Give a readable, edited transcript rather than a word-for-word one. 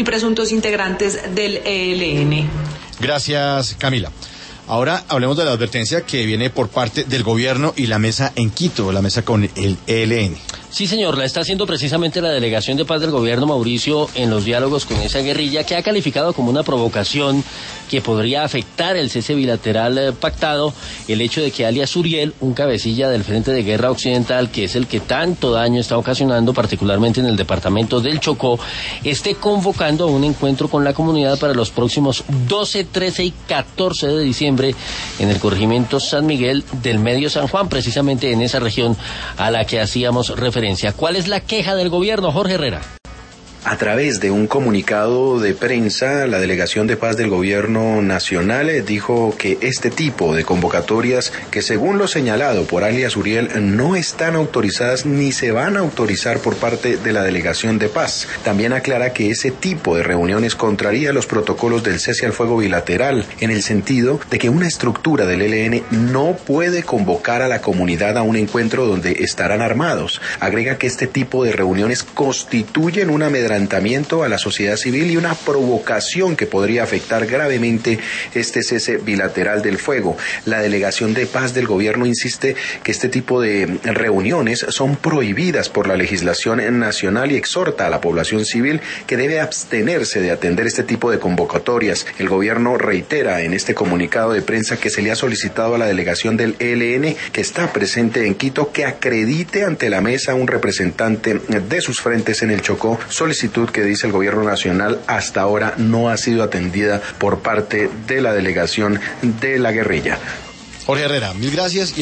y presuntos integrantes del ELN. Gracias, Camila. Ahora hablemos de la advertencia que viene por parte del gobierno y la mesa en Quito, la mesa con el ELN. Sí, señor, la está haciendo precisamente la Delegación de Paz del Gobierno, Mauricio, en los diálogos con esa guerrilla que ha calificado como una provocación que podría afectar el cese bilateral pactado, el hecho de que alias Uriel, un cabecilla del Frente de Guerra Occidental, que es el que tanto daño está ocasionando, particularmente en el departamento del Chocó, esté convocando a un encuentro con la comunidad para los próximos 12, 13 y 14 de diciembre en el corregimiento San Miguel del Medio San Juan, precisamente en esa región a la que hacíamos referencia. ¿Cuál es la queja del gobierno, Jorge Herrera? A través de un comunicado de prensa, la Delegación de Paz del Gobierno Nacional dijo que este tipo de convocatorias, que según lo señalado por alias Uriel, no están autorizadas ni se van a autorizar por parte de la Delegación de Paz. También aclara que ese tipo de reuniones contraría los protocolos del cese al fuego bilateral, en el sentido de que una estructura del ELN no puede convocar a la comunidad a un encuentro donde estarán armados. Agrega que este tipo de reuniones constituyen una amedrentamiento a la sociedad civil y una provocación que podría afectar gravemente este cese bilateral del fuego. La Delegación de Paz del Gobierno insiste que este tipo de reuniones son prohibidas por la legislación nacional y exhorta a la población civil que debe abstenerse de atender este tipo de convocatorias. El gobierno reitera en este comunicado de prensa que se le ha solicitado a la delegación del ELN que está presente en Quito que acredite ante la mesa un representante de sus frentes en el Chocó, solicitud que dice el gobierno nacional hasta ahora no ha sido atendida por parte de la delegación de la guerrilla. Jorge Herrera, mil gracias.